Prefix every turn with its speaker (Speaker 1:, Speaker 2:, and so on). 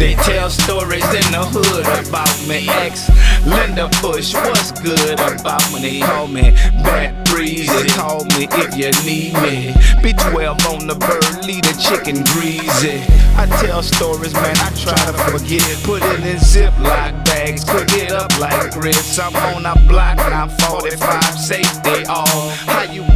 Speaker 1: They tell stories in the hood about me. Ex Linda Bush, what's good about me? They call me Bad Breezy. Call me if you need me. B12 on the bird, lead a chicken greasy. I tell stories, man, I try to forget. Put it in Ziploc bags, cook it up like grits. I'm on a block, 945, safety all. How you